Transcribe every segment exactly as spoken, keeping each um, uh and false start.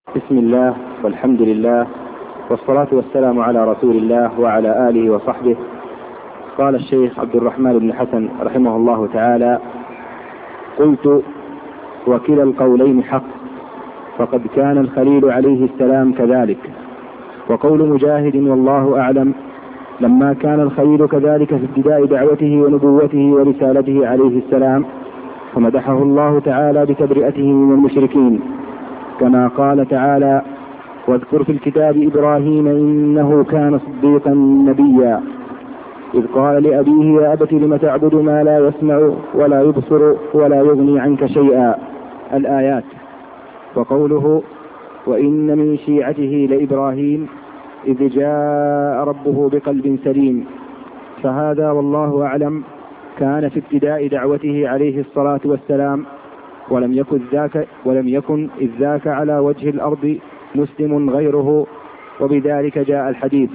بسم الله والحمد لله والصلاة والسلام على رسول الله وعلى آله وصحبه. قال الشيخ عبد الرحمن بن حسن رحمه الله تعالى: قلت: وكلا القولين حق، فقد كان الخليل عليه السلام كذلك. وقول مجاهد والله أعلم: لما كان الخليل كذلك في ابتداء دعوته ونبوته ورسالته عليه السلام، فمدحه الله تعالى بتبرئته من المشركين، كما قال تعالى: واذكر في الكتاب إبراهيم إنه كان صديقا نبيا، إذ قال لأبيه: يا أبت لم تعبد ما لا يسمع ولا يبصر ولا يغني عنك شيئا، الآيات. وقوله: وإن من شيعته لإبراهيم إذ جاء ربه بقلب سليم، فهذا والله أعلم كان في ابتداء دعوته عليه الصلاة والسلام، ولم يكن ذاك ولم يكن إذ ذاك على وجه الأرض مسلم غيره، وبذلك جاء الحديث.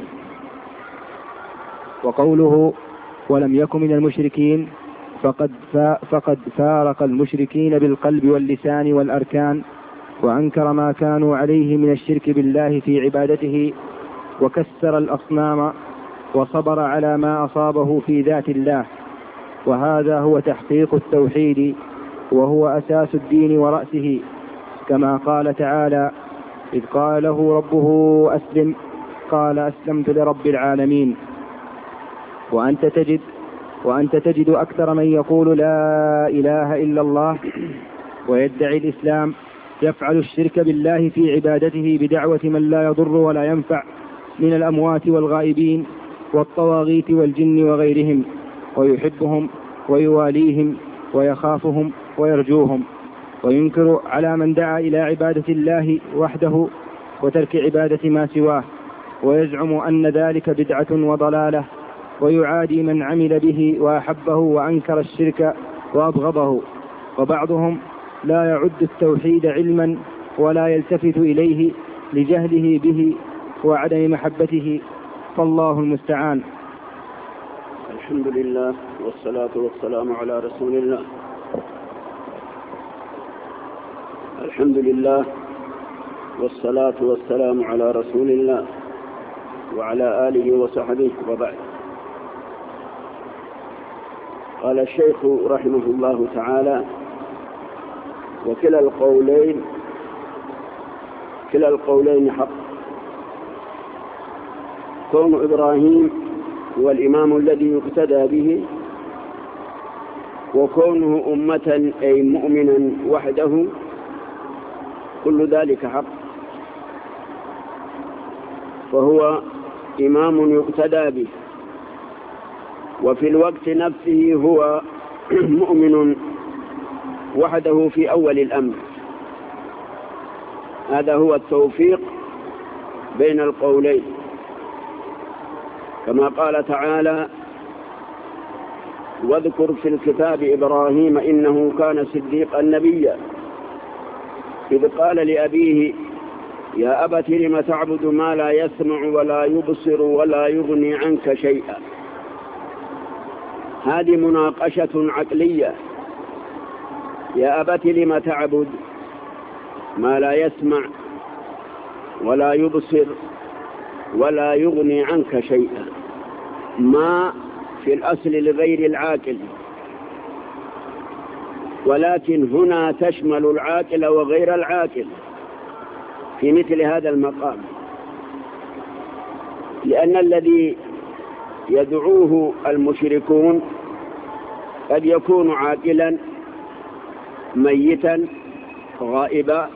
وقوله: ولم يكن من المشركين، فقد, فقد فارق المشركين بالقلب واللسان والأركان، وأنكر ما كانوا عليه من الشرك بالله في عبادته، وكسر الأصنام، وصبر على ما أصابه في ذات الله. وهذا هو تحقيق التوحيد، وهو أساس الدين ورأسه، كما قال تعالى: إذ قال له ربه أسلم قال أسلمت لرب العالمين. وأنت تجد, وأنت تجد أكثر من يقول لا إله إلا الله ويدعي الإسلام يفعل الشرك بالله في عبادته بدعوة من لا يضر ولا ينفع من الأموات والغائبين والطواغيت والجن وغيرهم، ويحبهم ويواليهم ويخافهم ويرجوهم، وينكر على من دعا إلى عبادة الله وحده وترك عبادة ما سواه، ويزعم أن ذلك بدعة وضلالة، ويعادي من عمل به وأحبه وأنكر الشرك وأبغضه. وبعضهم لا يعد التوحيد علما ولا يلتفت إليه لجهله به وعدم محبته، فالله المستعان. الحمد لله والصلاة والسلام على رسول الله. الحمد لله والصلاة والسلام على رسول الله وعلى آله وصحبه، وبعد. قال الشيخ رحمه الله تعالى: وكلا القولين كلا القولين حق، كون إبراهيم هو الإمام الذي يقتدى به، وكونه أمة أي مؤمنا وحده، كل ذلك حق، فهو إمام يقتدى به، وفي الوقت نفسه هو مؤمن وحده في أول الأمر. هذا هو التوفيق بين القولين، كما قال تعالى: واذكر في الكتاب إبراهيم إنه كان صديقا نبيا، إذ قال لأبيه: يا أبت لم تعبد ما لا يسمع ولا يبصر ولا يغني عنك شيئا. هذه مناقشة عقلية. يا أبت لم تعبد ما لا يسمع ولا يبصر ولا يغني عنك شيئا. ما في الأصل لغير العاقل، ولكن هنا تشمل العاقل وغير العاقل في مثل هذا المقام، لأن الذي يدعوه المشركون قد يكون عاقلا ميتا غائبا،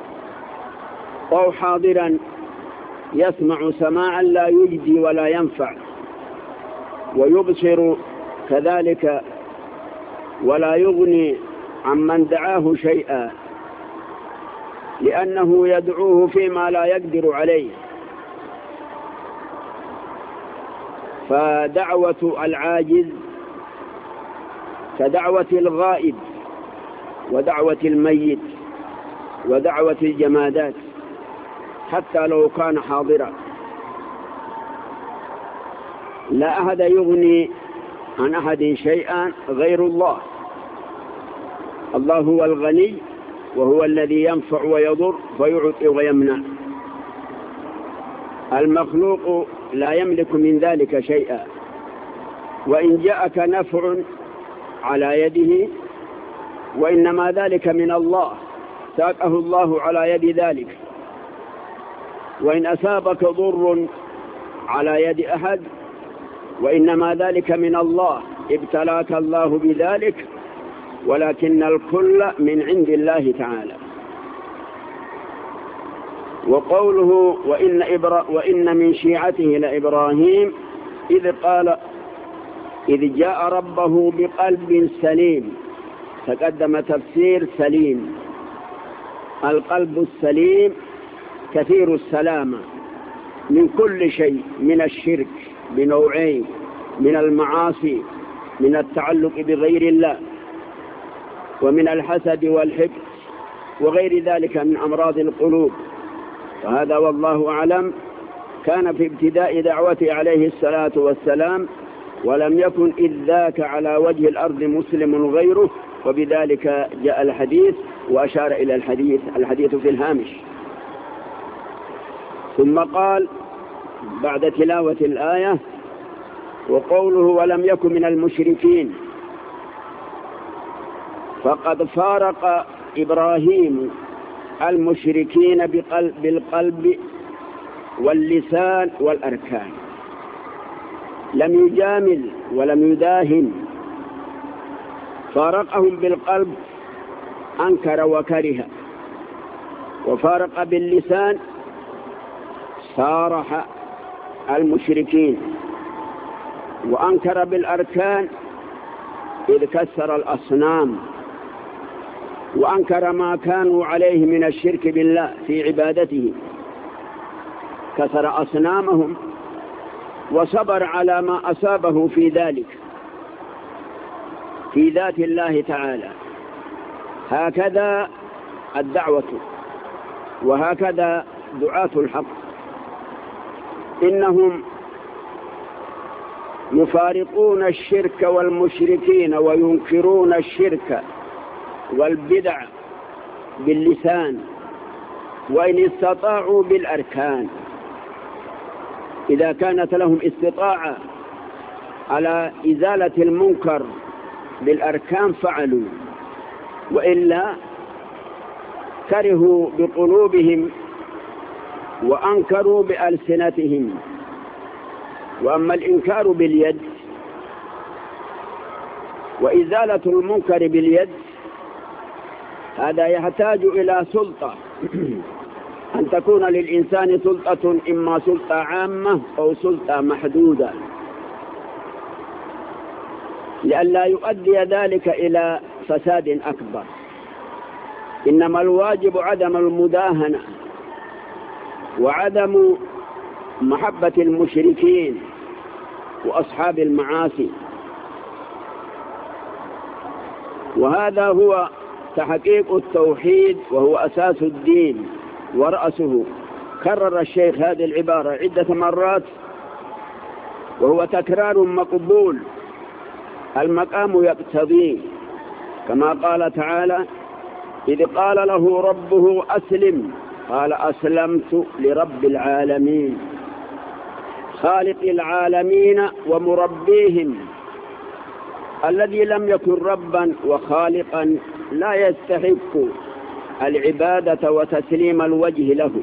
أو حاضرا يسمع سماعا لا يجدي ولا ينفع، ويبصر كذلك ولا يغني عمن دعاه شيئا، لأنه يدعوه فيما لا يقدر عليه. فدعوة العاجز كدعوة الغائب ودعوة الميت ودعوة الجمادات، حتى لو كان حاضرا. لا أحد يغني عن أحد شيئا غير الله. الله هو الغني وهو الذي ينفع ويضر فيعطي ويمنع. المخلوق لا يملك من ذلك شيئا، وإن جاءك نفع على يده وإنما ذلك من الله، ساقه الله على يد ذلك. وإن أصابك ضر على يد أحد وإنما ذلك من الله، ابتلاك الله بذلك، ولكن الكل من عند الله تعالى. وقوله وإن, إبرا وإن من شيعته لإبراهيم إذ قال إذ جاء ربه بقلب سليم. تقدم تفسير سليم. القلب السليم كثير السلامة من كل شيء، من الشرك بنوعين، من المعاصي، من التعلق بغير الله، ومن الحسد والحقد وغير ذلك من أمراض القلوب. وهذا والله أعلم كان في ابتداء دعوته عليه الصلاة والسلام، ولم يكن إذ ذاك على وجه الأرض مسلم غيره، وبذلك جاء الحديث وأشار إلى الحديث الحديث في الهامش. ثم قال بعد تلاوة الآية وقوله ولم يكن من المشركين، فقد فارق إبراهيم المشركين بالقلب واللسان والأركان، لم يجامل ولم يداهن، فارقهم بالقلب أنكر وكره، وفارق باللسان صارح المشركين، وأنكر بالأركان إذ كسر الأصنام، وأنكر ما كانوا عليه من الشرك بالله في عبادته، كسر أصنامهم وصبر على ما أصابه في ذلك في ذات الله تعالى. هكذا الدعوة وهكذا دعاة الحق، إنهم يفارقون الشرك والمشركين وينكرون الشرك والبدع باللسان، وإن استطاعوا بالأركان. إذا كانت لهم استطاعة على إزالة المنكر بالأركان فعلوا، وإلا كرهوا بقلوبهم وأنكروا بألسنتهم. وأما الإنكار باليد وإزالة المنكر باليد هذا يحتاج إلى سلطة، أن تكون للإنسان سلطة، إما سلطة عامة أو سلطة محدودة، لئلا يؤدي ذلك إلى فساد أكبر. إنما الواجب عدم المداهنة وعدم محبة المشركين وأصحاب المعاصي. وهذا هو تحقيق التوحيد، وهو أساس الدين ورأسه. كرر الشيخ هذه العبارة عدة مرات، وهو تكرار مقبول، المقام يقتضيه، كما قال تعالى إذ قال له ربه أسلم قال أسلمت لرب العالمين، خالق العالمين ومربيهم، الذي لم يكن ربا وخالقا لا يستحق العبادة وتسليم الوجه له.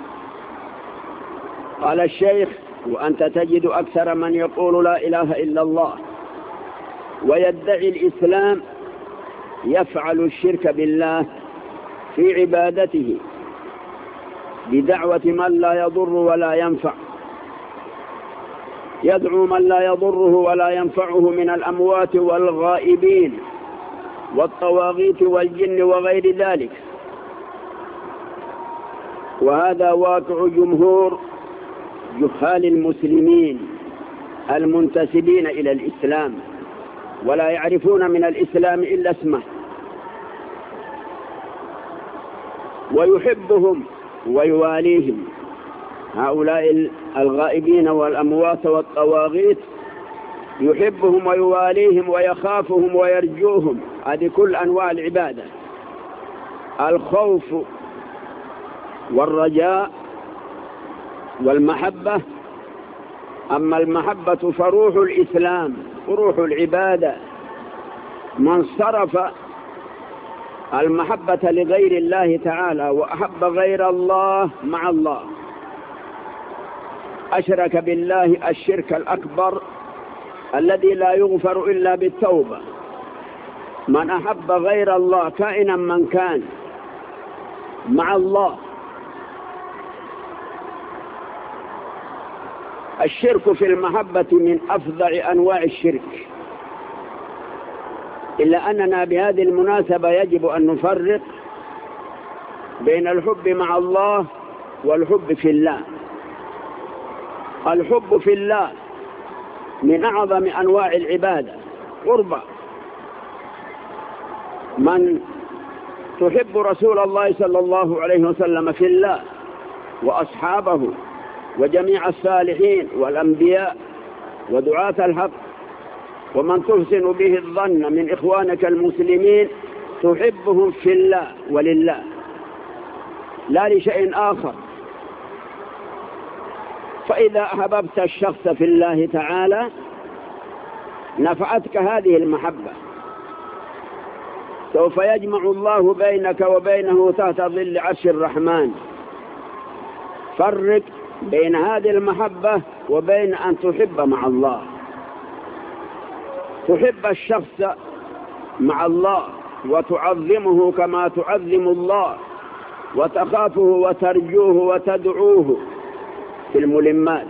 قال الشيخ وأنت تجد أكثر من يقول لا إله إلا الله ويدعي الإسلام يفعل الشرك بالله في عبادته بدعوة من لا يضر ولا ينفع، يدعو من لا يضره ولا ينفعه من الأموات والغائبين والطواغيت والجن وغير ذلك. وهذا واقع جمهور جهال المسلمين المنتسبين إلى الإسلام، ولا يعرفون من الإسلام إلا اسمه، ويحبهم ويواليهم. هؤلاء الغائبين والأموات والطواغيت يحبهم ويواليهم ويخافهم ويرجوهم، هذه كل أنواع العبادة. الخوف والرجاء والمحبة. أما المحبة فروح الإسلام، روح العبادة. من صرف المحبة لغير الله تعالى وأحب غير الله مع الله أشرك بالله الشرك الأكبر الذي لا يغفر إلا بالتوبة. من أحب غير الله كائنا من كان مع الله. الشرك في المحبة من أفظع أنواع الشرك، إلا أننا بهذه المناسبة يجب أن نفرق بين الحب مع الله والحب في الله. الحب في الله من أعظم أنواع العبادة قربة. من تحب رسول الله صلى الله عليه وسلم في الله وأصحابه وجميع الصالحين والأنبياء ودعاة الحق ومن تحسن به الظن من إخوانك المسلمين تحبهم في الله ولله لا لشيء آخر. فإذا أحببت الشخص في الله تعالى نفعتك هذه المحبة. سوف يجمع الله بينك وبينه تحت ظل عرش الرحمن. فرق بين هذه المحبة وبين أن تحب مع الله. تحب الشخص مع الله وتعظمه كما تعظم الله وتخافه وترجوه وتدعوه في الملمات.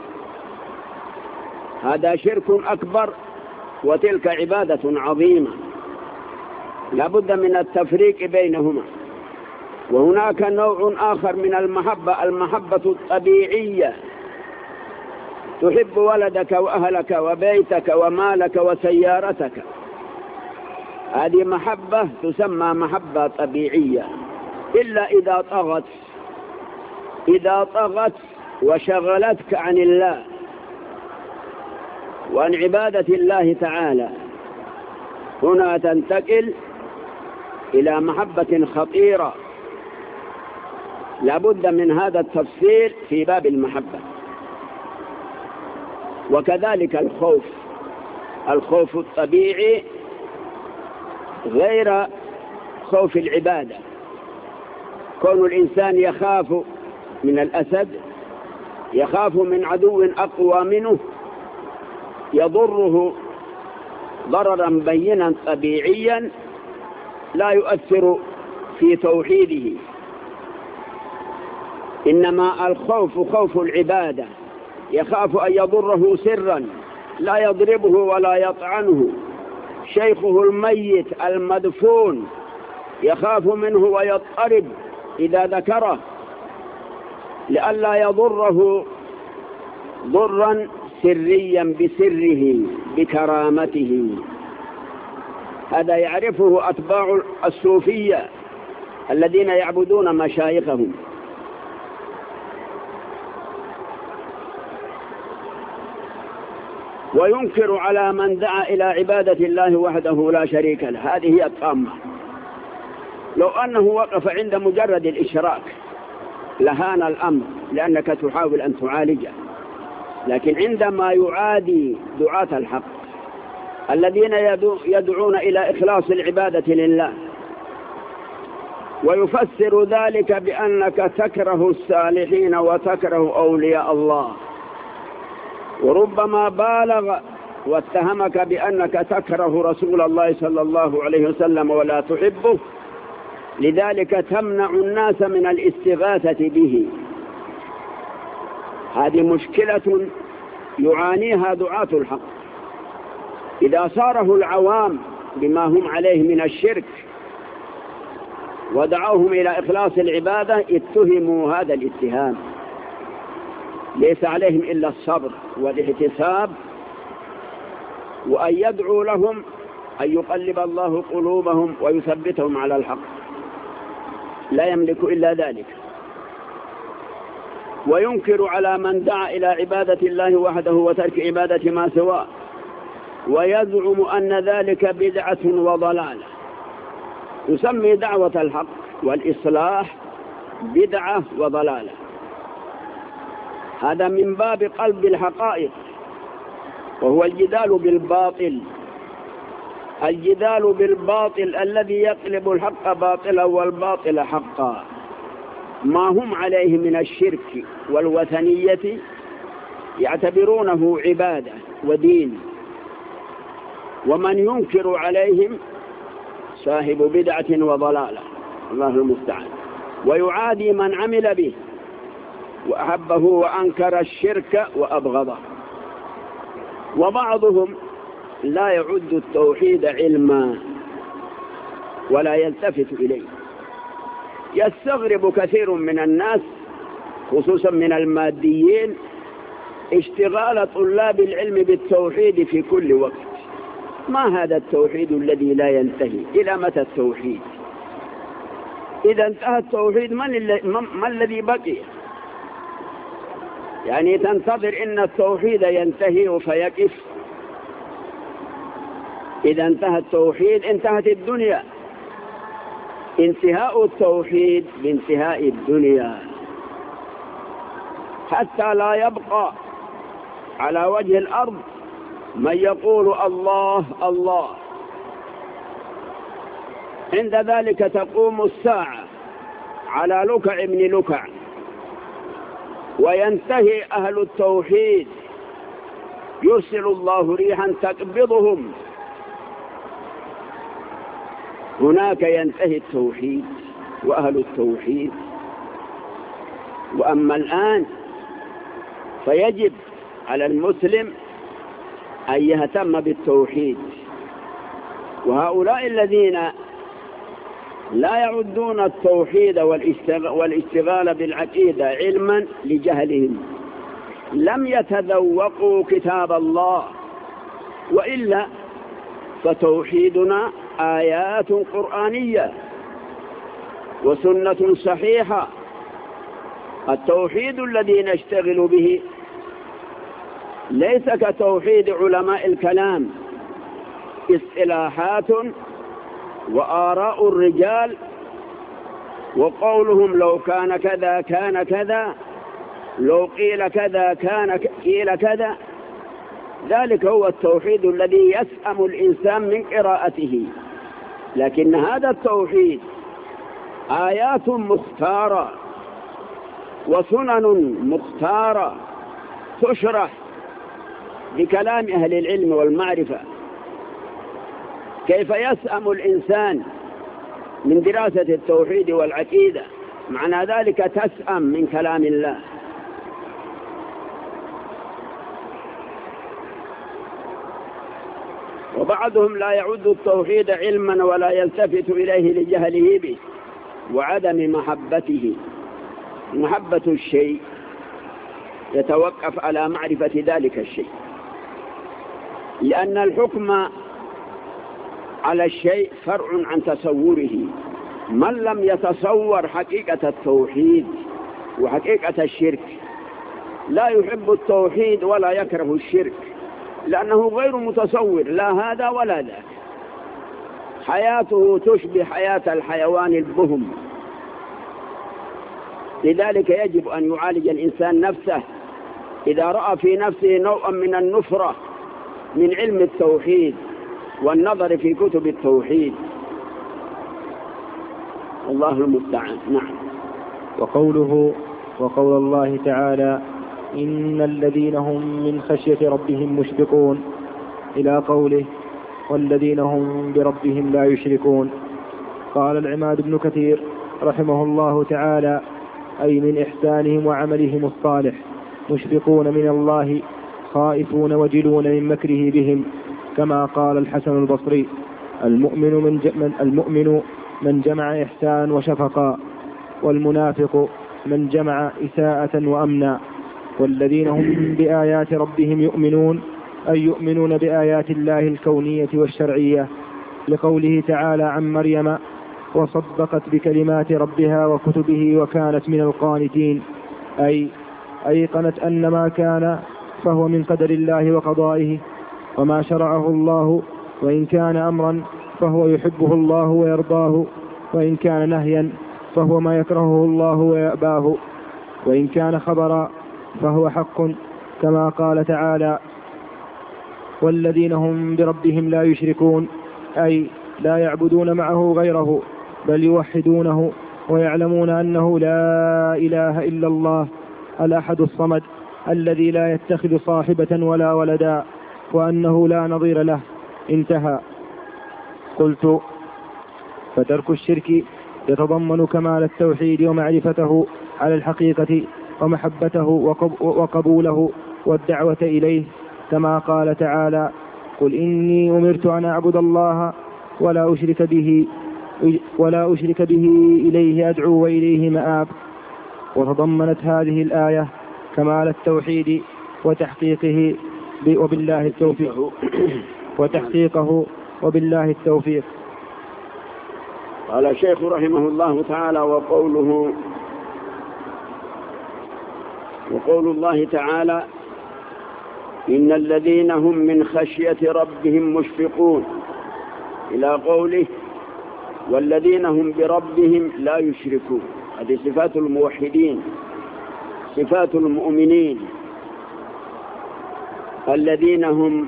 هذا شرك أكبر وتلك عبادة عظيمة لا بد من التفريق بينهما. وهناك نوع آخر من المحبة، المحبة الطبيعية. تحب ولدك وأهلك وبيتك ومالك وسيارتك. هذه محبة تسمى محبة طبيعية، إلا إذا طغت إذا طغت وشغلتك عن الله وعن عبادة الله تعالى، هنا تنتقل إلى محبة خطيرة. لابد من هذا التفصيل في باب المحبة. وكذلك الخوف، الخوف الطبيعي غير خوف العبادة. كون الإنسان يخاف من الأسد، يخاف من عدو أقوى منه يضره ضررا بينا طبيعيا لا يؤثر في توحيده. إنما الخوف خوف العبادة، يخاف أن يضره سرا، لا يضربه ولا يطعنه. شيخه الميت المدفون يخاف منه ويضطرب إذا ذكره لئلا يضره ضرا سريا بسره بكرامته. هذا يعرفه أتباع الصوفية الذين يعبدون مشايخهم. وينكر على من دعا إلى عبادة الله وحده لا شريك له. هذه هي الطامة. لو أنه وقف عند مجرد الإشراك لهان الأمر لأنك تحاول أن تعالجه، لكن عندما يعادي دعاة الحق الذين يدعون إلى إخلاص العبادة لله ويفسر ذلك بأنك تكره الصالحين وتكره أولياء الله، وربما بالغ واتهمك بأنك تكره رسول الله صلى الله عليه وسلم ولا تحبه، لذلك تمنع الناس من الاستغاثة به. هذه مشكلة يعانيها دعاة الحق. إذا صاره العوام بما هم عليه من الشرك ودعوهم إلى إخلاص العبادة اتهموا هذا الاتهام. ليس عليهم إلا الصبر والاحتساب وأن يدعوا لهم أن يقلب الله قلوبهم ويثبتهم على الحق، لا يملك إلا ذلك. وينكر على من دعا إلى عبادة الله وحده وترك عبادة ما سواه، ويزعم أن ذلك بدعة وضلالة. يسمي دعوة الحق والإصلاح بدعة وضلالة. هذا من باب قلب الحقائق، وهو الجدال بالباطل. الجدال بالباطل الذي يقلب الحق باطلا والباطل حقا، ما هم عليه من الشرك والوثنية يعتبرونه عبادة ودين، ومن ينكر عليهم صاحب بدعة وضلالة، الله المستعان، ويعادي من عمل به وأحبه وأنكر الشرك وأبغضه. وبعضهم لا يعد التوحيد علما ولا يلتفت إليه. يستغرب كثير من الناس خصوصا من الماديين اشتغال طلاب العلم بالتوحيد في كل وقت. ما هذا التوحيد الذي لا ينتهي؟ إلى متى التوحيد؟ إذا انتهى التوحيد ما الذي بقي؟ يعني تنتظر إن التوحيد ينتهي فيقف؟ إذا انتهى التوحيد انتهت الدنيا. انتهاء التوحيد بانتهاء الدنيا، حتى لا يبقى على وجه الأرض من يقول الله الله. عند ذلك تقوم الساعة على لكع ابن لكع، وينتهي أهل التوحيد، يرسل الله ريحا تقبضهم. هناك ينتهي التوحيد وأهل التوحيد. وأما الآن فيجب على المسلم أن يهتم بالتوحيد. وهؤلاء الذين لا يعدون التوحيد والاشتغال بالعقيدة علما لجهلهم لم يتذوقوا كتاب الله، وإلا فتوحيدنا آيات قرآنية وسنة صحيحة. التوحيد الذي نشتغل به ليس كتوحيد علماء الكلام، اصطلاحات وآراء الرجال وقولهم لو كان كذا كان كذا، لو قيل كذا كان قيل كذا. ذلك هو التوحيد الذي يسأم الإنسان من قراءته. لكن هذا التوحيد آيات مختارة وسنن مختارة تشرح بكلام أهل العلم والمعرفة. كيف يسأم الإنسان من دراسة التوحيد والعقيدة؟ معنى ذلك تسأم من كلام الله. وبعضهم لا يعد التوحيد علما ولا يلتفت إليه لجهله به وعدم محبته. محبة الشيء يتوقف على معرفة ذلك الشيء، لأن الحكم على الشيء فرع عن تصوره. من لم يتصور حقيقة التوحيد وحقيقة الشرك لا يحب التوحيد ولا يكره الشرك، لأنه غير متصور لا هذا ولا ذاك. حياته تشبه حياة الحيوان البهم. لذلك يجب أن يعالج الإنسان نفسه إذا رأى في نفسه نوعا من النفرة من علم التوحيد والنظر في كتب التوحيد. الله المستعان. نعم. وقوله وقول الله تعالى إن الذين هم من خشية ربهم مشفقون إلى قوله والذين هم بربهم لا يشركون. قال العماد بن كثير رحمه الله تعالى أي من إحسانهم وعملهم الصالح، مشفقون من الله خائفون وجلون من مكره بهم، كما قال الحسن البصري المؤمن من, من, المؤمن من جمع إحسان وشفقا، والمنافق من جمع إساءة وأمنا. والذين هم بآيات ربهم يؤمنون أي يؤمنون بآيات الله الكونية والشرعية، لقوله تعالى عن مريم وصدقت بكلمات ربها وكتبه وكانت من القانتين، أي أيقنت أن ما كان فهو من قدر الله وقضائه، وما شرعه الله وإن كان أمرا فهو يحبه الله ويرضاه، وإن كان نهيا فهو ما يكرهه الله ويأباه، وإن كان خبرا فهو حق، كما قال تعالى: والذين هم بربهم لا يشركون، أي لا يعبدون معه غيره بل يوحدونه ويعلمون أنه لا إله إلا الله الأحد الصمد الذي لا يتخذ صاحبة ولا ولدا، وأنه لا نظير له. انتهى. قلت: فترك الشرك يتضمن كمال التوحيد ومعرفته على الحقيقة ومحبته وقبوله والدعوة إليه، كما قال تعالى: قل إني أمرت أن أعبد الله ولا أشرك به ولا أشرك به إليه أدعو وإليه مآب. وتضمنت هذه الآية كمال التوحيد وتحقيقه وبالله التوفيق وتحقيقه وبالله التوفيق. قال الشيخ رحمه الله تعالى: وقوله وقول الله تعالى: إن الذين هم من خشية ربهم مشفقون، إلى قوله: والذين هم بربهم لا يشركون. هذه صفات الموحدين، صفات المؤمنين الذين هم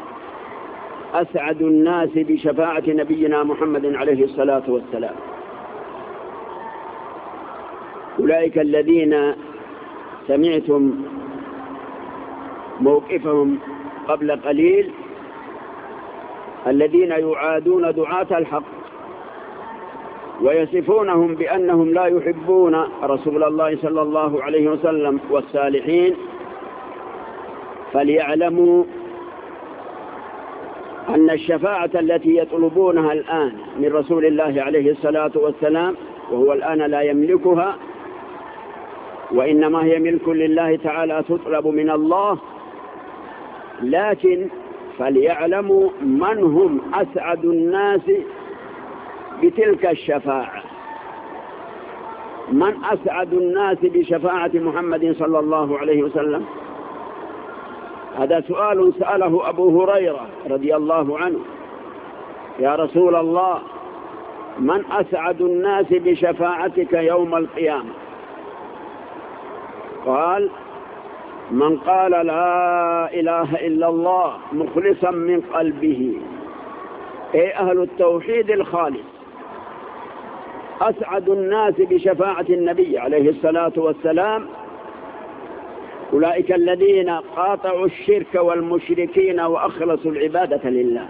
أسعد الناس بشفاعة نبينا محمد عليه الصلاة والسلام. أولئك الذين سمعتم موقفهم قبل قليل، الذين يعادون دعاة الحق ويصفونهم بأنهم لا يحبون رسول الله صلى الله عليه وسلم والصالحين، فليعلموا أن الشفاعة التي يطلبونها الآن من رسول الله عليه الصلاة والسلام، وهو الآن لا يملكها وإنما هي ملك لله تعالى تطلب من الله، لكن فليعلموا من هم أسعد الناس بتلك الشفاعة، من أسعد الناس بشفاعة محمد صلى الله عليه وسلم. هذا سؤال سأله أبو هريرة رضي الله عنه: يا رسول الله، من أسعد الناس بشفاعتك يوم القيامة؟ قال: من قال لا إله إلا الله مخلصا من قلبه، أي أهل التوحيد الخالص. أسعد الناس بشفاعة النبي عليه الصلاة والسلام أولئك الذين قاطعوا الشرك والمشركين وأخلصوا العبادة لله.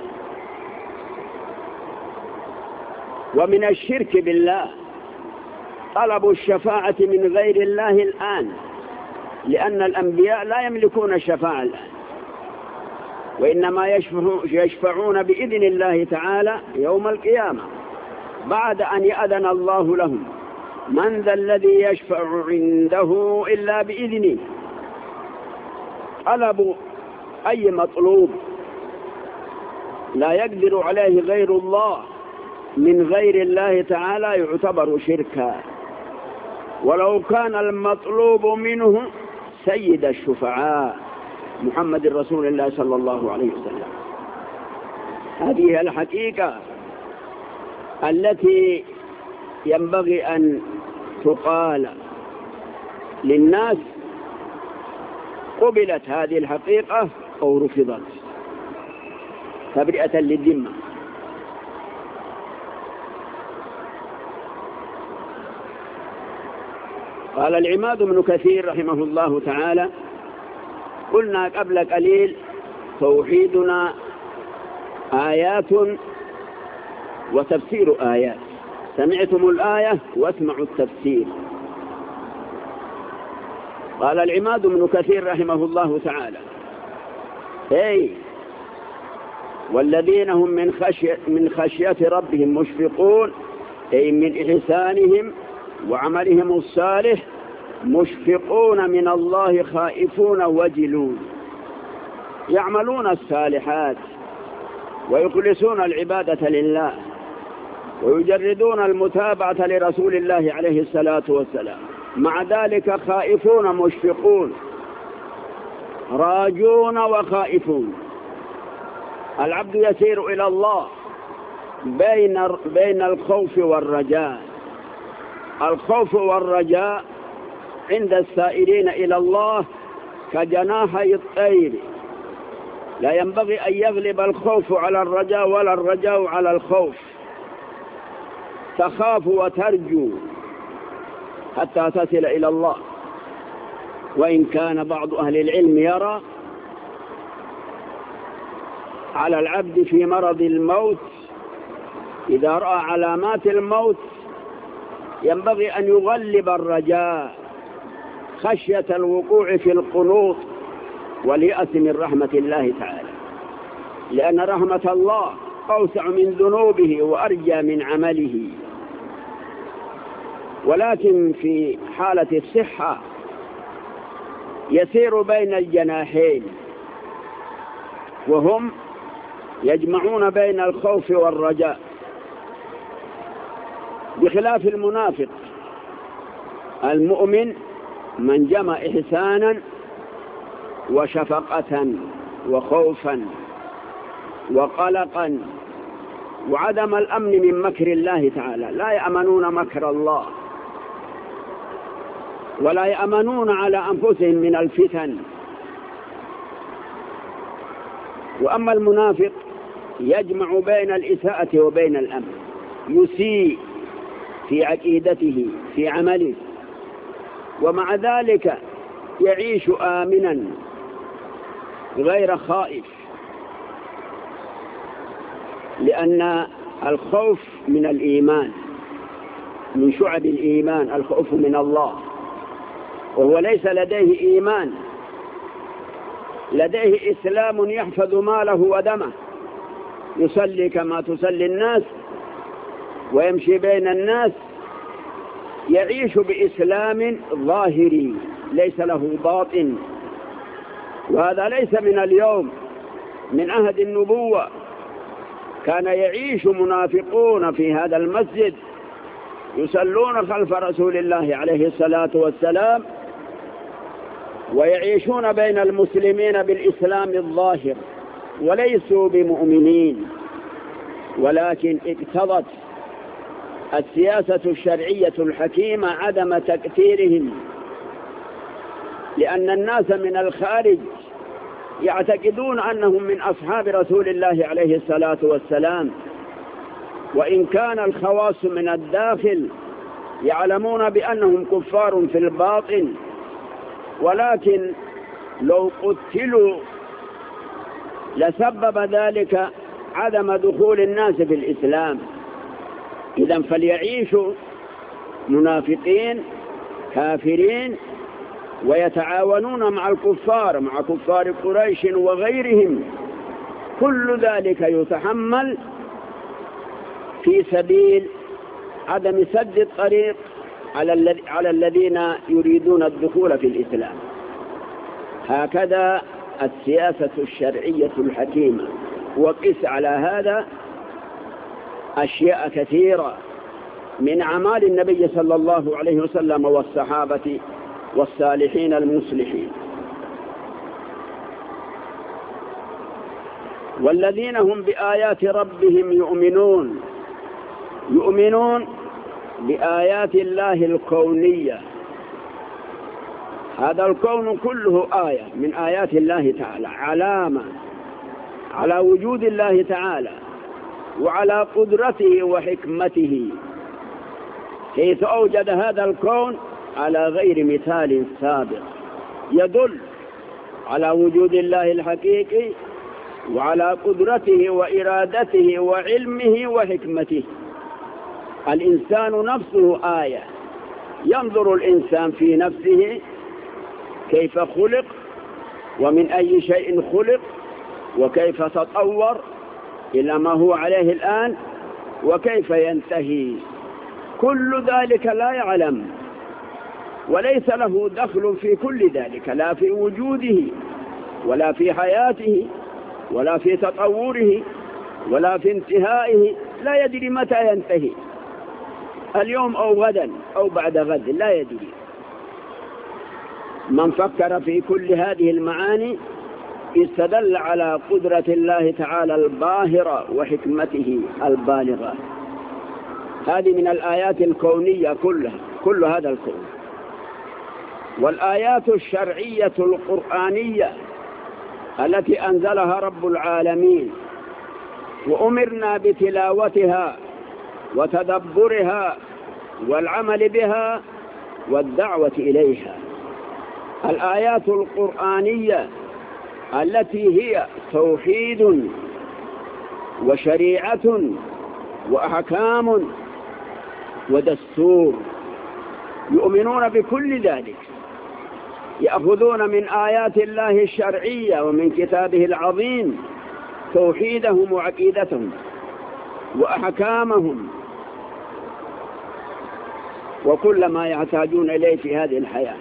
ومن الشرك بالله طلب الشفاعة من غير الله الآن، لأن الأنبياء لا يملكون الشفاعة الآن، وإنما يشفعون بإذن الله تعالى يوم القيامة بعد أن يأذن الله لهم. من ذا الذي يشفع عنده إلا بإذنه. طلبوا أي مطلوب لا يقدر عليه غير الله من غير الله تعالى يعتبر شركا، ولو كان المطلوب منه سيد الشفعاء محمد رسول الله صلى الله عليه وسلم. هذه الحقيقة التي ينبغي أن تقال للناس: قبلت هذه الحقيقة أو رفضت، تبرئة للذمة. قال العماد بن كثير رحمه الله تعالى: قلنا قبل قليل توحيدنا آيات وتفسير آيات. سمعتم الآية واسمعوا التفسير. قال العماد بن كثير رحمه الله تعالى: أي والذين هم من خشية, من خشية ربهم مشفقون، أي من إحسانهم وعملهم الصالح، مشفقون من الله خائفون وجلون، يعملون الصالحات ويخلصون العبادة لله ويجردون المتابعة لرسول الله عليه الصلاة والسلام، مع ذلك خائفون مشفقون، راجون وخائفون. العبد يسير إلى الله بين بين الخوف والرجاء، الخوف والرجاء عند السائرين إلى الله كجناحي الطير، لا ينبغي أن يغلب الخوف على الرجاء ولا الرجاء على الخوف. تخاف وترجو حتى تصل إلى الله. وإن كان بعض أهل العلم يرى على العبد في مرض الموت إذا رأى علامات الموت ينبغي أن يغلب الرجاء خشية الوقوع في القنوط واليأس من رحمة الله تعالى، لأن رحمة الله أوسع من ذنوبه وأرجى من عمله. ولكن في حالة الصحة يسير بين الجناحين، وهم يجمعون بين الخوف والرجاء، بخلاف المنافق. المؤمن من جمع إحسانا وشفقة وخوفا وقلقا وعدم الأمن من مكر الله تعالى، لا يأمنون مكر الله ولا يأمنون على أنفسهم من الفتن. وأما المنافق يجمع بين الإساءة وبين الأمن، يسيء في عقيدته في عمله، ومع ذلك يعيش آمنا غير خائف، لأن الخوف من الإيمان، من شعب الإيمان الخوف من الله، وهو ليس لديه إيمان، لديه إسلام يحفظ ماله ودمه، يصلي كما تصلي الناس ويمشي بين الناس، يعيش بإسلام ظاهري ليس له باطن. وهذا ليس من اليوم، من عهد النبوة كان يعيش منافقون في هذا المسجد يصلون خلف رسول الله عليه الصلاة والسلام، ويعيشون بين المسلمين بالإسلام الظاهر، وليسوا بمؤمنين، ولكن اقتضت السياسة الشرعية الحكيمة عدم تكثيرهم، لأن الناس من الخارج يعتقدون أنهم من أصحاب رسول الله عليه الصلاة والسلام، وإن كان الخواص من الداخل يعلمون بأنهم كفار في الباطن، ولكن لو قتلوا لسبب ذلك عدم دخول الناس في الإسلام. إذن فليعيشوا منافقين كافرين ويتعاونون مع الكفار، مع كفار قريش وغيرهم، كل ذلك يتحمل في سبيل عدم سد الطريق على الذين يريدون الدخول في الإسلام. هكذا السياسة الشرعية الحكيمة. وقس على هذا أشياء كثيرة من أعمال النبي صلى الله عليه وسلم والصحابة والصالحين المصلحين. والذين هم بآيات ربهم يؤمنون، يؤمنون بآيات الله الكونية. هذا الكون كله آية من آيات الله تعالى، علامة على وجود الله تعالى وعلى قدرته وحكمته، حيث أوجد هذا الكون على غير مثال سابق، يدل على وجود الله الحقيقي وعلى قدرته وإرادته وعلمه وحكمته. الإنسان نفسه آية، ينظر الإنسان في نفسه كيف خلق ومن أي شيء خلق وكيف تطور إلى ما هو عليه الآن وكيف ينتهي، كل ذلك لا يعلم وليس له دخل في كل ذلك، لا في وجوده ولا في حياته ولا في تطوره ولا في انتهائه، لا يدري متى ينتهي، اليوم أو غدا أو بعد غد، لا يدري. من فكر في كل هذه المعاني استدل على قدرة الله تعالى الباهرة وحكمته البالغة. هذه من الآيات الكونية كلها. كل هذا الكون. والآيات الشرعية القرآنية التي أنزلها رب العالمين وأمرنا بتلاوتها وتدبرها والعمل بها والدعوة إليها. الآيات القرآنية التي هي توحيد وشريعة وأحكام ودستور، يؤمنون بكل ذلك، يأخذون من آيات الله الشرعية ومن كتابه العظيم توحيدهم وعقيدتهم وأحكامهم وكل ما يحتاجون إليه في هذه الحياة،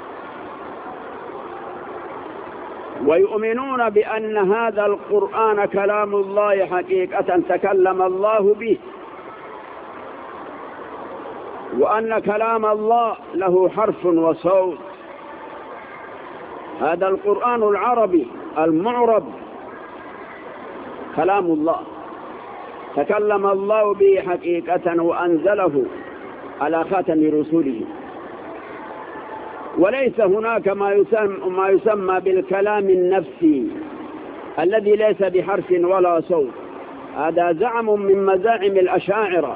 ويؤمنون بأن هذا القرآن كلام الله حقيقة تكلم الله به، وأن كلام الله له حرف وصوت. هذا القرآن العربي المعرب كلام الله تكلم الله به حقيقة وأنزله على خاتم رسوله. وليس هناك ما يسمى, ما يسمى بالكلام النفسي الذي ليس بحرف ولا صوت. هذا زعم من مزاعم الأشاعرة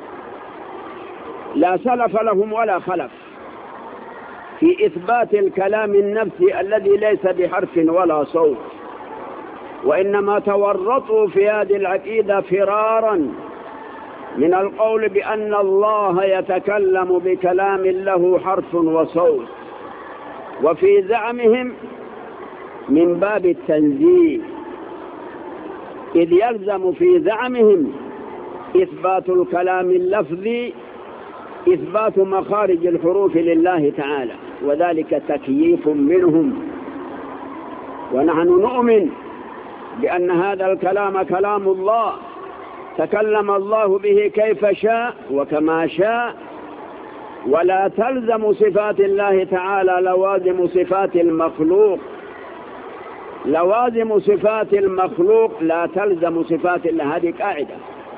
لا سلف لهم ولا خلف في إثبات الكلام النفسي الذي ليس بحرف ولا صوت، وإنما تورطوا في هذه العقيدة فرارا من القول بأن الله يتكلم بكلام له حرف وصوت، وفي زعمهم من باب التنزيه، إذ يلزم في زعمهم إثبات الكلام اللفظي إثبات مخارج الحروف لله تعالى، وذلك تكييف منهم. ونحن نؤمن بأن هذا الكلام كلام الله تكلم الله به كيف شاء وكما شاء، ولا تلزم صفات الله تعالى لوازم صفات المخلوق. لوازم صفات المخلوق لا تلزم صفات الله، هذه قاعدة.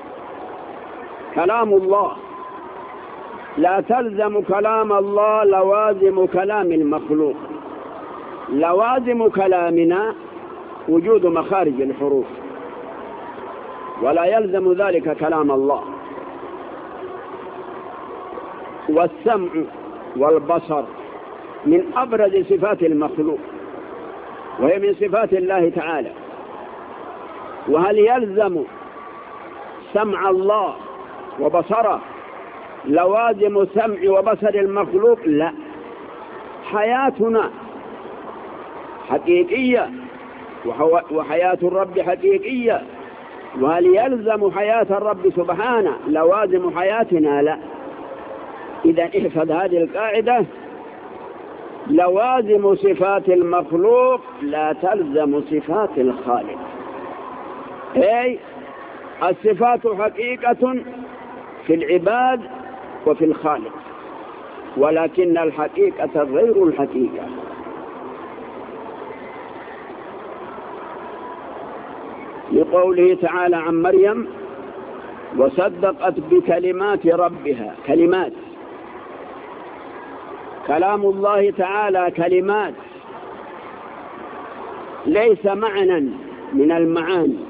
كلام الله لا تلزم كلام الله لوازم كلام المخلوق. لوازم كلامنا وجود مخارج الحروف، ولا يلزم ذلك كلام الله. والسمع والبصر من أبرز صفات المخلوق، وهي من صفات الله تعالى. وهل يلزم سمع الله وبصره لوازم سمع وبصر المخلوق؟ لا. حياتنا حقيقية وحياة الرب حقيقية، وهل يلزم حياة الرب سبحانه لوازم حياتنا؟ لا. إذا احفظ هذه القاعدة: لوازم صفات المخلوق لا تلزم صفات الخالق. أي الصفات حقيقة في العباد وفي الخالق، ولكن الحقيقة غير الحقيقة. لقوله تعالى عن مريم: وصدقت بكلمات ربها. كلمات، كلام الله تعالى كلمات، ليس معنى من المعاني.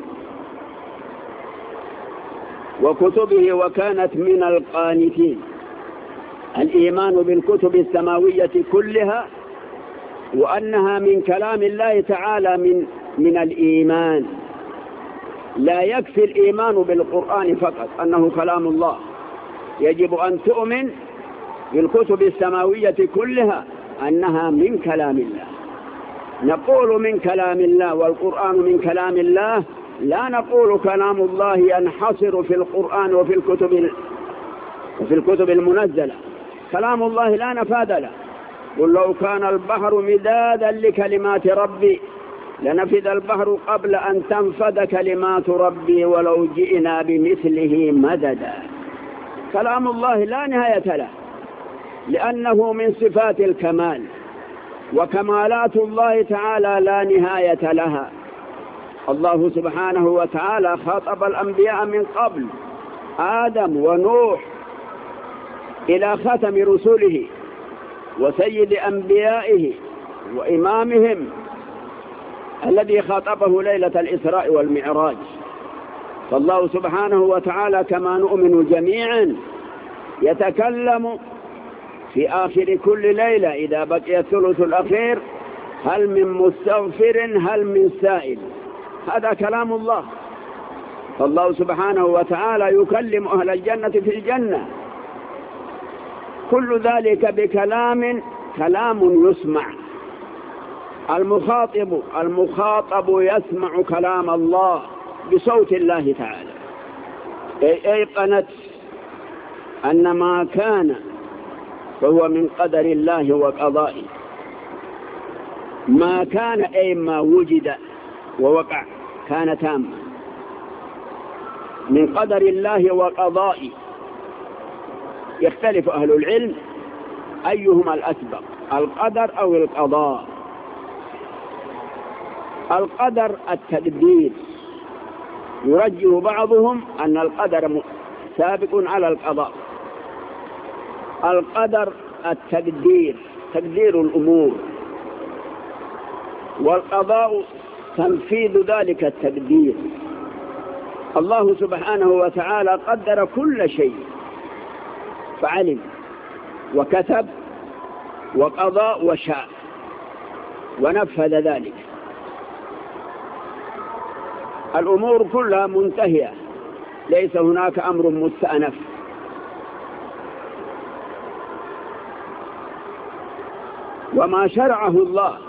وكتبه وكانت من القانتين. الإيمان بالكتب السماوية كلها وأنها من كلام الله تعالى من من الإيمان. لا يكفي الإيمان بالقرآن فقط أنه كلام الله، يجب أن تؤمن بالكتب السماوية كلها أنها من كلام الله. نقول من كلام الله والقرآن من كلام الله، لا نقول كلام الله ينحصر في القرآن وفي الكتب وفي الكتب المنزلة. كلام الله لا نفاذ له. قل لو كان البحر مدادا لكلمات ربي لنفذ البحر قبل أن تنفذ كلمات ربي ولو جئنا بمثله مددا. كلام الله لا نهاية له، لأنه من صفات الكمال، وكمالات الله تعالى لا نهاية لها. الله سبحانه وتعالى خاطب الأنبياء من قبل، آدم ونوح إلى ختم رسله وسيد أنبيائه وإمامهم الذي خاطبه ليلة الإسراء والمعراج. فالله سبحانه وتعالى كما نؤمن جميعا يتكلم في آخر كل ليلة إذا بقي الثلث الأخير: هل من مستغفر هل من سائل. هذا كلام الله. فالله سبحانه وتعالى يكلم أهل الجنة في الجنة، كل ذلك بكلام كلام يسمع. المخاطب المخاطب يسمع كلام الله بصوت الله تعالى. أيقنت أن ما كان فهو من قدر الله وقضائه. ما كان أي ما وجد ووقع كان تاما من قدر الله وقضائه. يختلف أهل العلم أيهما الأسبق، القدر أو القضاء. القدر التقدير، يرجح بعضهم أن القدر سابق على القضاء. القدر التقدير، تقدير الأمور، والقضاء تنفيذ ذلك التقدير. الله سبحانه وتعالى قدر كل شيء فعلم وكتب وقضى وشاء ونفذ ذلك. الأمور كلها منتهية، ليس هناك أمر مستأنف. وما شرعه الله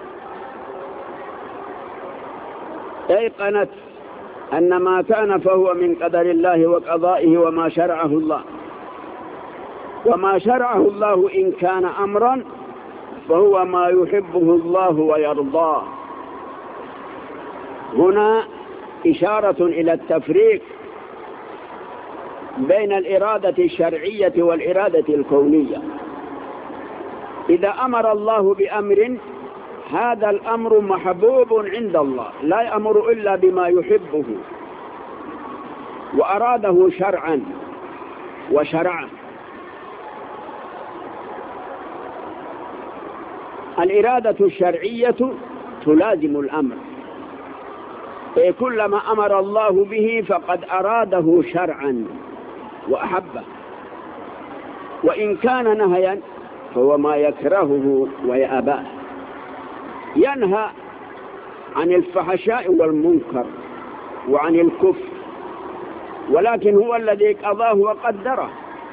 أيقنت أن ما كان فهو من قدر الله وقضائه وما شرعه الله. وما شرعه الله إن كان أمرا فهو ما يحبه الله ويرضاه. هنا إشارة إلى التفريق بين الإرادة الشرعية والإرادة الكونية. إذا أمر الله بأمر هذا الأمر محبوب عند الله، لا يأمر إلا بما يحبه وأراده شرعا وشرعا. الإرادة الشرعية تلازم الأمر، كلما أمر الله به فقد أراده شرعا وأحبه. وإن كان نهيا فهو ما يكرهه ويأباه. ينهى عن الفحشاء والمنكر وعن الكفر، ولكن هو الذي قضاه وقدره.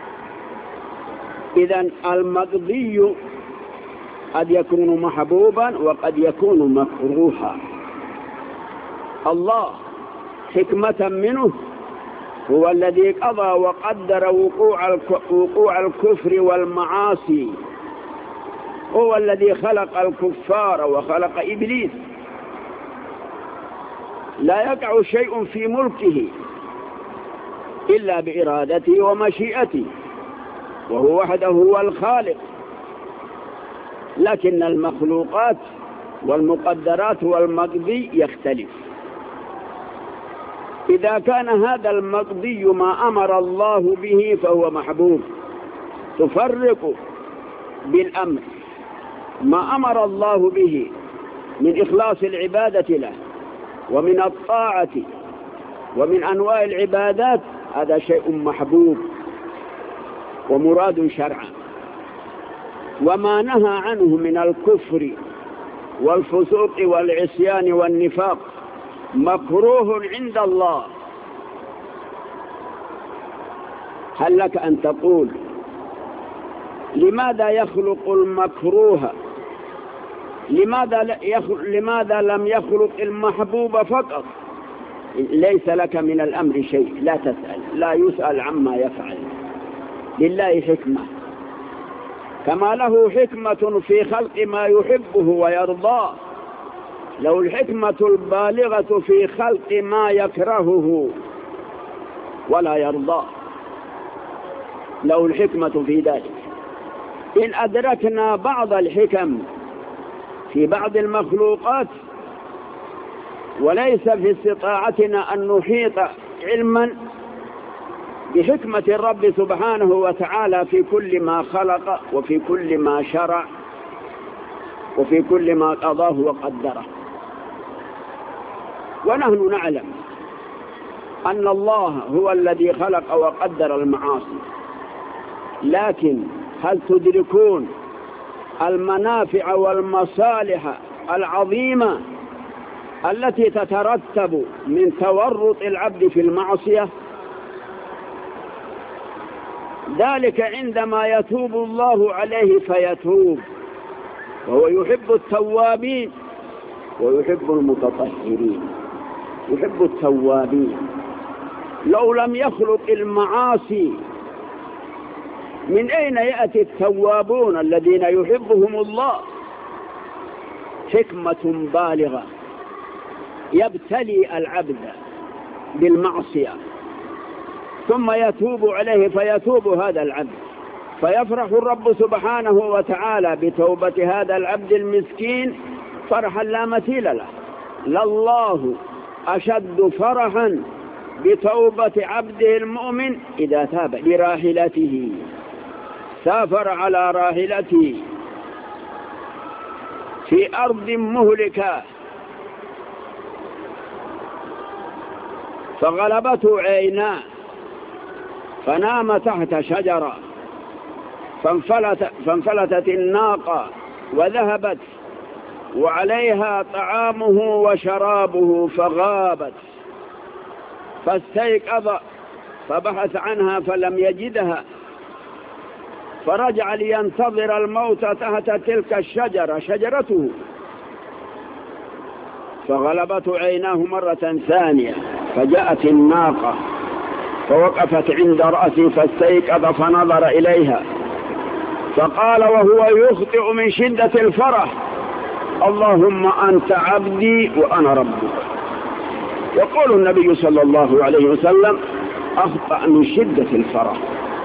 إذن المقضي قد يكون محبوبا وقد يكون مكروها. الله حكمة منه هو الذي قضى وقدر وقوع وقوع الكفر والمعاصي. هو الذي خلق الكفار وخلق إبليس. لا يقع شيء في ملكه إلا بإرادته ومشيئته، وهو وحده هو الخالق. لكن المخلوقات والمقدرات والمقضي يختلف. إذا كان هذا المقضي ما أمر الله به فهو محبوب. تفرق بالأمر ما أمر الله به من إخلاص العبادة له ومن الطاعة ومن أنواع العبادات، هذا شيء محبوب ومراد شرعا. وما نهى عنه من الكفر والفسوق والعصيان والنفاق مكروه عند الله. هل لك أن تقول لماذا يخلق المكروه؟ لماذا, لماذا لم يخلق المحبوب فقط؟ ليس لك من الأمر شيء، لا تسأل، لا يسأل عما يفعل. لله حكمة، كما له حكمة في خلق ما يحبه ويرضاه. له الحكمة البالغة في خلق ما يكرهه ولا يرضاه. له الحكمة في ذلك. إن أدركنا بعض الحكم في بعض المخلوقات وليس في استطاعتنا أن نحيط علما بحكمة الرب سبحانه وتعالى في كل ما خلق وفي كل ما شرع وفي كل ما قضاه وقدره. ونحن نعلم أن الله هو الذي خلق وقدر المعاصي، لكن هل تدركون المنافع والمصالح العظيمة التي تترتب من تورط العبد في المعصية؟ ذلك عندما يتوب الله عليه فيتوب، وهو يحب التوابين ويحب المتطهرين. يحب التوابين. لو لم يخلق المعاصي من أين يأتي التوابون الذين يحبهم الله؟ حكمة بالغة يبتلي العبد بالمعصية ثم يتوب عليه فيتوب هذا العبد، فيفرح الرب سبحانه وتعالى بتوبة هذا العبد المسكين فرحا لا مثيل له. لله أشد فرحا بتوبة عبده المؤمن إذا تاب لراحلته، سافر على راحلته في أرض مهلكة فغلبته عيناه فنام تحت شجرة فانفلت فانفلتت الناقة وذهبت وعليها طعامه وشرابه فغابت، فاستيقظ فبحث عنها فلم يجدها، فرجع لينتظر الموت تحت تلك الشجرة شجرته، فغلبته عيناه مرة ثانية فجاءت الناقة فوقفت عند رأسه فاستيقظ فنظر إليها فقال وهو يخطئ من شدة الفرح اللهم أنت عبدي وأنا ربك. يقول النبي صلى الله عليه وسلم أخطأ من شدة الفرح.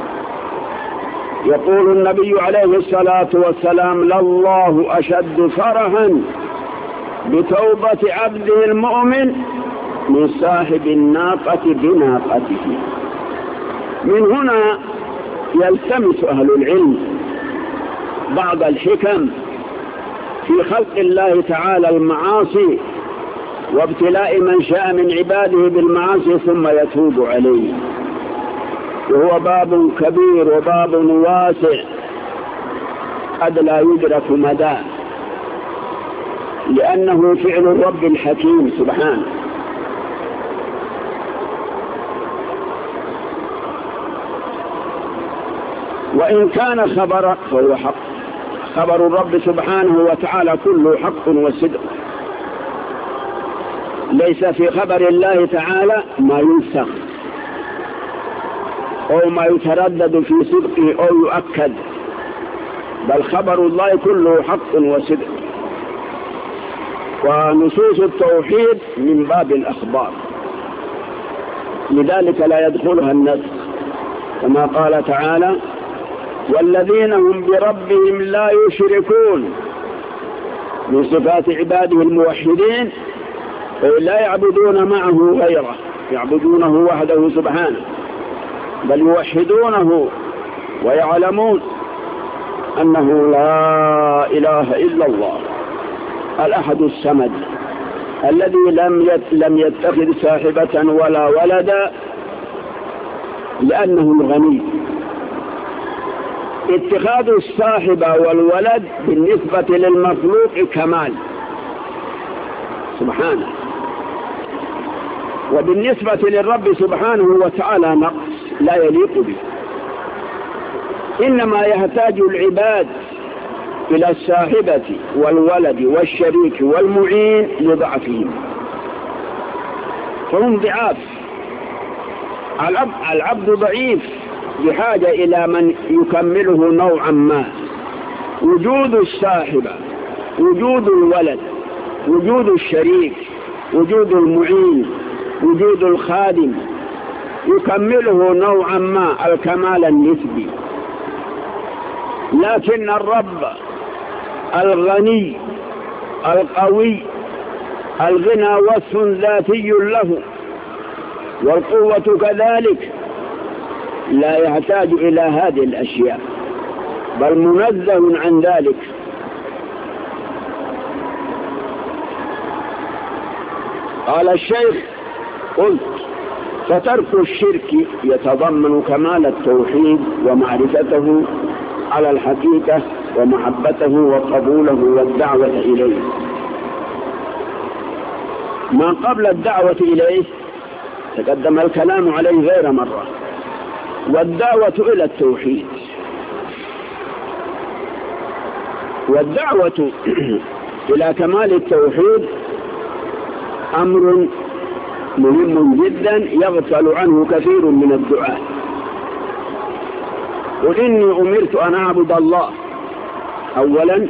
يقول النبي عليه الصلاة والسلام لله أشد فرحا بتوبة عبده المؤمن من صاحب الناقة بناقته. من هنا يلتمس أهل العلم بعض الحكم في خلق الله تعالى المعاصي وابتلاء من شاء من عباده بالمعاصي ثم يتوب عليه، وهو باب كبير وباب واسع قد لا يدرك مدى، لأنه فعل الرب الحكيم سبحانه. وإن كان خبر فهو حق، خبر الرب سبحانه وتعالى كله حق وصدق، ليس في خبر الله تعالى ما ينسخ أو ما يتردد في صدقه أو يؤكد، بل خبر الله كله حق وصدق. ونصوص التوحيد من باب الأخبار، لذلك لا يدخلها النسخ، كما قال تعالى والذين هم بربهم لا يشركون. من صفات عباده الموحدين لا يعبدون معه غيره، يعبدونه وحده سبحانه، بل يوحدونه ويعلمون أنه لا إله إلا الله الأحد الصمد الذي لم لم يتخذ صاحبة ولا ولدا لأنه الغني. اتخاذ الصاحبة والولد بالنسبة للمخلوق كمال سبحانه، وبالنسبة للرب سبحانه وتعالى نقص لا يليق به. إنما يحتاج العباد إلى الصاحبة والولد والشريك والمعين لضعفهم، فهم ضعاف. العبد ضعيف بحاجة إلى من يكمله نوعا ما. وجود الصاحبة، وجود الولد، وجود الشريك، وجود المعين، وجود الخادم يكمله نوعا ما الكمال النسبي. لكن الرب الغني القوي الغنى وصف ذاتي له، والقوة كذلك، لا يحتاج إلى هذه الأشياء، بل منزه عن ذلك. قال الشيخ: قلت: فترك الشرك يتضمن كمال التوحيد ومعرفته على الحقيقة ومحبته وقبوله والدعوة إليه. ما قبل الدعوة إليه تقدم الكلام عليه غير مرة، والدعوة إلى التوحيد. والدعوة إلى كمال التوحيد أمر مهم جدا يغفل عنه كثير من الدعاة. قل إني أمرت أن أعبد الله أولا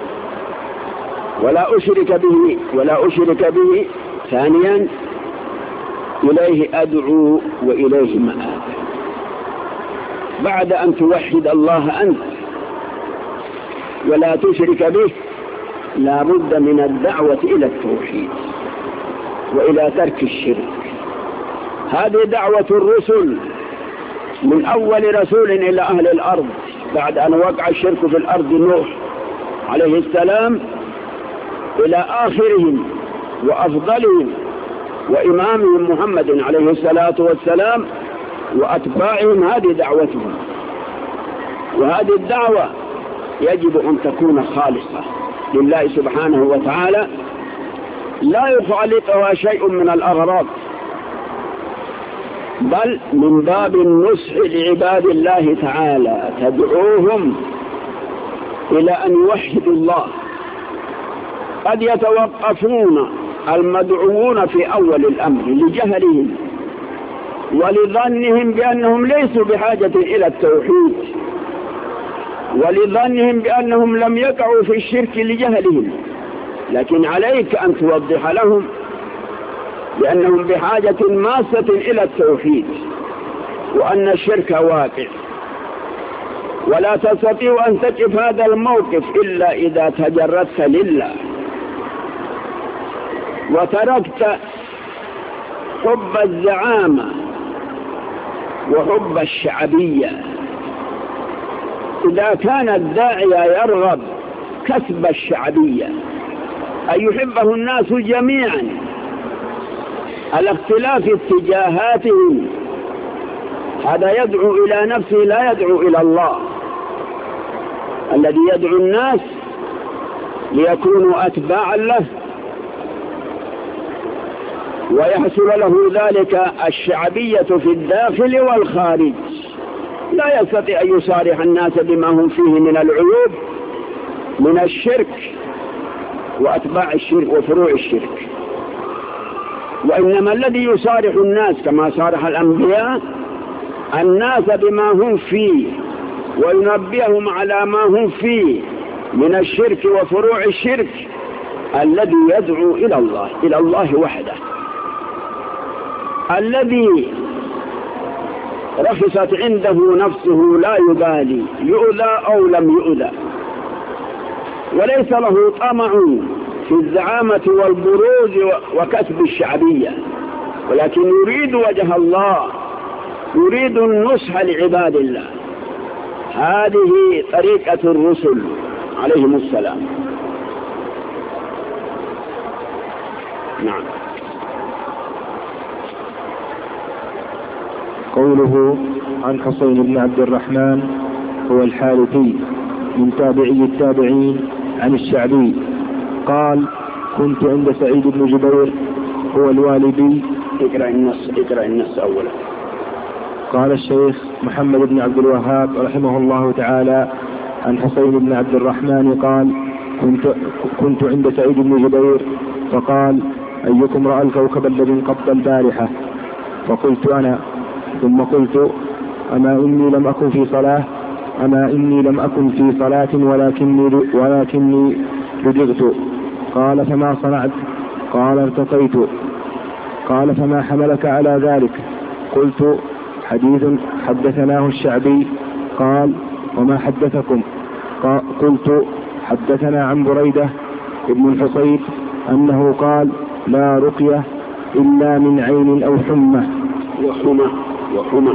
ولا أشرك به ولا أشرك به ثانيا إليه أدعو وإليه مآب. بعد أن توحد الله أنت ولا تشرك به لا بد من الدعوة إلى التوحيد وإلى ترك الشرك. هذه دعوة الرسل من أول رسول إلى أهل الأرض بعد أن وقع الشرك في الأرض نوح عليه السلام إلى آخرهم وأفضلهم وإمامهم محمد عليه الصلاة والسلام وأتباعهم. هذه دعوتهم، وهذه الدعوة يجب أن تكون خالصة لله سبحانه وتعالى، لا يخالطها شيء من الأغراض، بل من باب النصح لعباد الله تعالى، تدعوهم إلى أن يوحدوا الله. قد يتوقفون المدعوون في أول الأمر لجهلهم ولظنهم بأنهم ليسوا بحاجة إلى التوحيد، ولظنهم بأنهم لم يقعوا في الشرك لجهلهم، لكن عليك أن توضح لهم بأنهم بحاجة ماسة إلى التوحيد، وأن الشرك واقع، ولا تستطيع أن تقف هذا الموقف إلا إذا تجردت لله وتركت حب الزعامة وحب الشعبية. إذا كان الداعية يرغب كسب الشعبية أن يحبه الناس جميعا على اختلاف اتجاهاتهم، هذا يدعو إلى نفسه لا يدعو إلى الله. الذي يدعو الناس ليكونوا أتباعا له ويحصل له ذلك الشعبية في الداخل والخارج، لا يستطيع أن يصارح الناس بما هم فيه من العيوب من الشرك وأتباع الشرك وفروع الشرك. وإنما الذي يصارح الناس كما صارح الأنبياء الناس بما هم فيه وينبههم على ما هم فيه من الشرك وفروع الشرك، الذي يدعو إلى الله إلى الله وحده، الذي رخصت عنده نفسه لا يبالي يؤذى أو لم يؤذى، وليس له طمع في الزعامة والبروز وكسب الشعبية، ولكن يريد وجه الله، يريد النصح لعباد الله. هذه طريقة الرسل عليهم السلام. نعم. قوله عن حسين بن عبد الرحمن هو الحارثي من تابعي التابعين عن الشعبي قال: كنت عند سعيد بن جبير هو الوالدي. اقرأ النص اقرأ النص أولا. قال الشيخ محمد بن عبد الوهاب رحمه الله تعالى عن حسين بن عبد الرحمن قال: كنت, كنت عند سعيد بن جبير فقال: أيكم رأى الكوكب الذي انقض البارحة؟ فقلت أنا. ثم قلت: أما إني لم أكن في صلاة أما إني لم أكن في صلاة ولكني, ولكني لدغت. قال: فما صنعت؟ قال: ارتقيت. قال: فما حملك على ذلك؟ قلت: حديث حدثناه الشعبي. قال: وما حدثكم؟ قلت: حدثنا عن بريدة ابن الحصيب أنه قال: لا رقية إلا من عين أو حمى. وحمى وحمى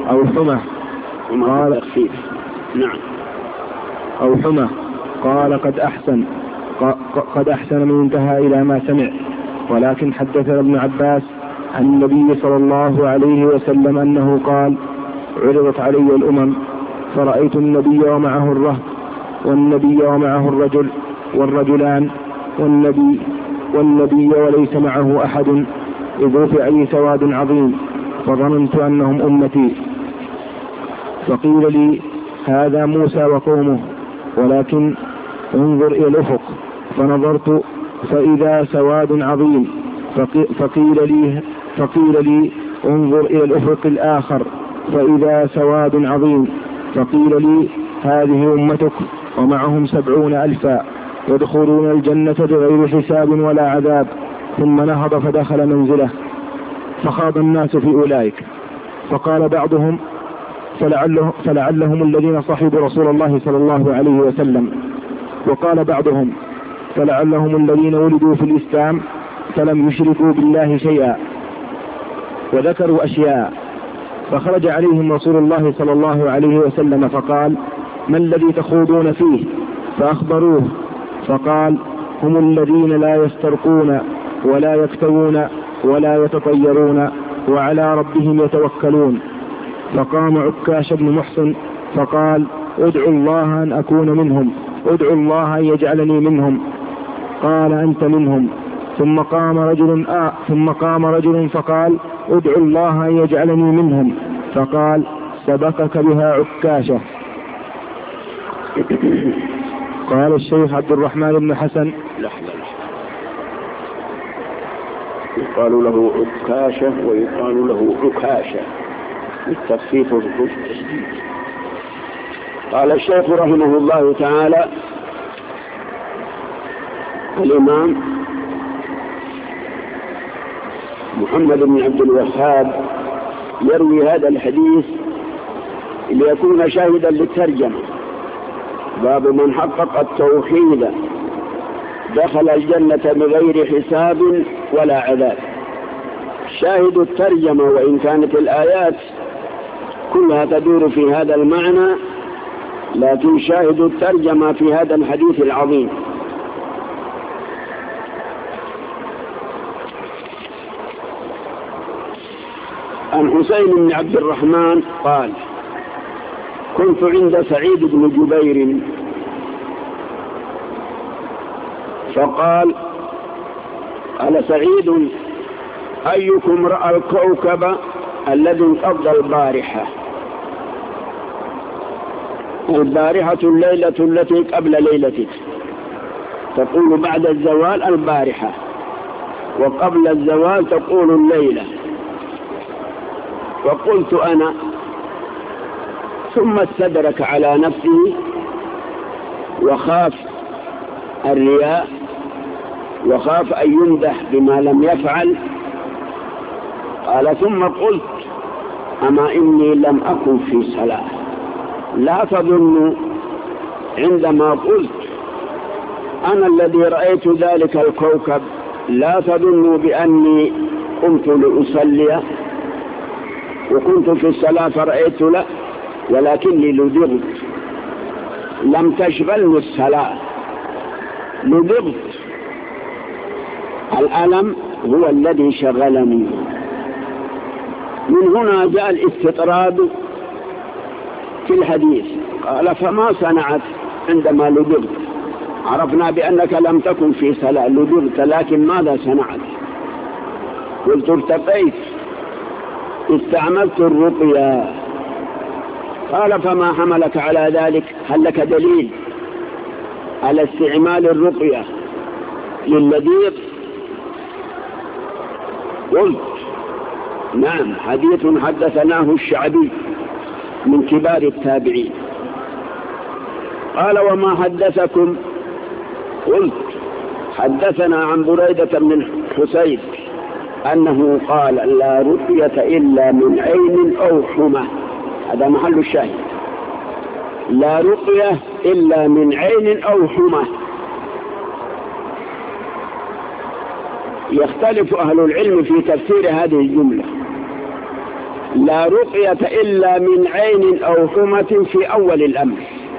أو حمى قال نعم أو حمى قال قد أحسن قد أحسن من انتهى إلى ما سمع. ولكن حدثنا ابن عباس عن النبي صلى الله عليه وسلم أنه قال عرضت علي الأمم فرأيت النبي ومعه الرهط والنبي ومعه الرجل والرجلان والنبي والنبي وليس معه أحد إذ رفع لي سواد عظيم فظننت أنهم أمتي. فقيل لي هذا موسى وقومه ولكن انظر إلى الأفق فنظرت فإذا سواد عظيم فقيل لي, فقيل لي انظر إلى الأفق الآخر فإذا سواد عظيم فقيل لي هذه أمتك ومعهم سبعون ألفا يدخلون الجنة بغير حساب ولا عذاب. ثم نهض فدخل منزله فخاض الناس في أولئك فقال بعضهم فلعله فلعلهم الذين صحبوا رسول الله صلى الله عليه وسلم. وقال بعضهم فلعلهم الذين ولدوا في الإسلام فلم يشركوا بالله شيئا. وذكروا أشياء فخرج عليهم رسول الله صلى الله عليه وسلم فقال ما الذي تخوضون فيه؟ فأخبروه فقال هم الذين لا يسترقون ولا يكتوون ولا يتطيرون وعلى ربهم يتوكلون. فقام عكاش بن محصن فقال ادعوا الله أن أكون منهم ادعوا الله أن يجعلني منهم. قال أنت منهم. ثم قام رجل آه ثم قام رجل فقال ادعوا الله أن يجعلني منهم. فقال سبقك بها عكاشة. قال الشيخ عبد الرحمن بن حسن لحظة يقال له عكاشة ويقال له عكاشة بالتخفيف والتشديد. قال الشيخ رحمه الله تعالى الإمام محمد بن عبد الوهاب يروي هذا الحديث ليكون شاهدا للترجمة. باب من حقق التوحيد دخل الجنة بغير حساب ولا عذاب. شاهد الترجمة وإن كانت الآيات كلها تدور في هذا المعنى لكن شاهد الترجمة في هذا الحديث العظيم. عن حسين بن عبد الرحمن قال كنت عند سعيد بن جبير فقال قال سعيد أيكم رأى الكوكب الذي انقضى البارحة؟ البارحة الليلة التي قبل ليلتك، تقول بعد الزوال البارحة وقبل الزوال تقول الليلة. وقلت أنا، ثم استدرك على نفسه وخاف الرياء وخاف أن يمدح بما لم يفعل. قال ثم قلت أما إني لم أكن في صلاة. لا تظن عندما قلت أنا الذي رأيت ذلك الكوكب لا تظنوا بأني قمت لأصلي وكنت في الصلاة فرأيت لا، ولكني لدغت، لم تشغلني الصلاة، لدغت. الألم هو الذي شغلني. من هنا جاء الاستطراد في الحديث. قال فما صنعت عندما لدغت؟ عرفنا بأنك لم تكن في صلاة، لدغت، لكن ماذا صنعت؟ قلت ارتقيت، استعملت الرقية. قال فما حملك على ذلك؟ هل لك دليل على استعمال الرقية للذيذ؟ قلت نعم، حديث حدثناه الشعبي من كبار التابعين. قال وما حدثكم؟ قلت حدثنا عن بريدة بن حسين أنه قال لا رقية إلا من عين أو حمى. هذا محل الشاهد، لا رقية إلا من عين أو حمى. يختلف أهل العلم في تفسير هذه الجملة، لا رقية إلا من عين أو حمى في أول الأمر،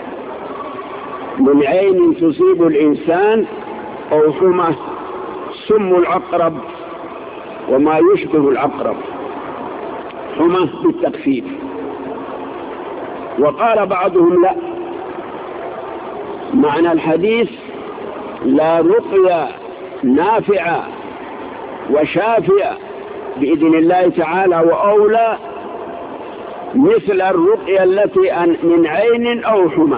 من عين تصيب الإنسان أو حمى، سم العقرب وما يشبه العقرب، حمى بالتخفيف. وقال بعضهم لا، معنى الحديث لا رقية نافعة وشافية بإذن الله تعالى وأولى مثل الرقية التي من عين أو حمى.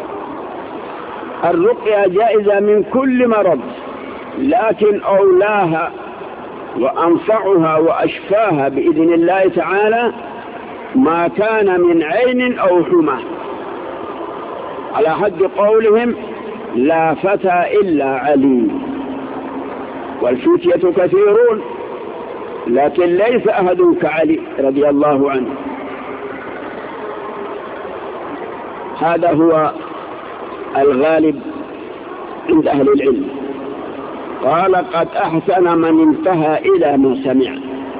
الرقية جائزة من كل مرض، لكن أولاها وأنفعها وأشفاها بإذن الله تعالى ما كان من عين أو حمى، على حد قولهم لا فتى إلا عليم. والفتية كثيرون لكن ليس أحد كعلي رضي الله عنه. هذا هو الغالب عند أهل العلم. قال قد أحسن من انتهى إلى ما سمع،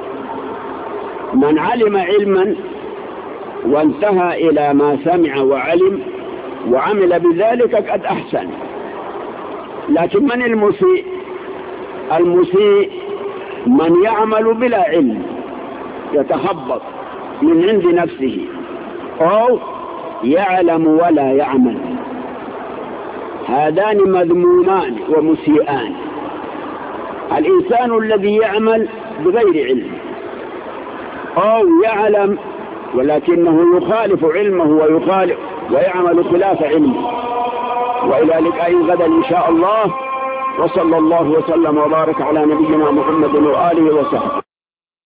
من علم علما وانتهى إلى ما سمع وعلم وعمل بذلك قد أحسن. لكن من المسيء؟ المسيء من يعمل بلا علم، يتخبط من عند نفسه، أو يعلم ولا يعمل. هذان مذمومان ومسيئان. الإنسان الذي يعمل بغير علم أو يعلم ولكنه يخالف علمه ويخالف ويعمل خلاف علمه. وإلى لقاء غدا إن شاء الله، وصلى الله وسلم وبارك على نبينا محمد وآله وصحبه.